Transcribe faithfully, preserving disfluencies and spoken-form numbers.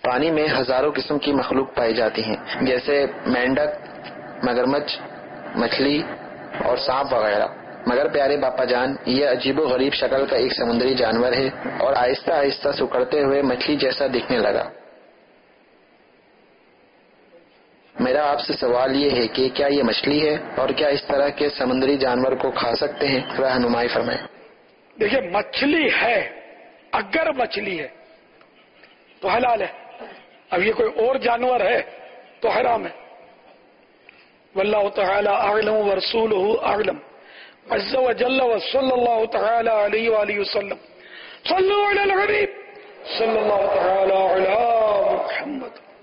पानी में हजारों किस्म की मखलूक पाई जाती हैं, जैसे मेंढक, मगरमच्छ, मछली और सांप वगैरह। मगर प्यारे बापा जान, यह अजीबो गरीब शक्ल का एक समुद्री जानवर है और आहिस्ता आहिस्ता सिकुड़ते हुए मछली जैसा दिखने लगा। मेरा आपसे सवाल ये है कि क्या ये मछली है और क्या इस तरह के समुद्री जानवर को खा सकते हैं? रहनुमाई फरमाएं। देखिए, मछली है, अगर मछली है तो हलाल है। अब ये कोई और जानवर है तो हराम है। वल्लाहु तआला अअलम व रसूलुहु अअलम अज़्ज़ व जल्ल व सल्लल्लाहु तआला अलैहि व आलिहि वसल्लम। सल्लु अलल हबीब सल्लल्लाहु तआला अला मुहम्मद।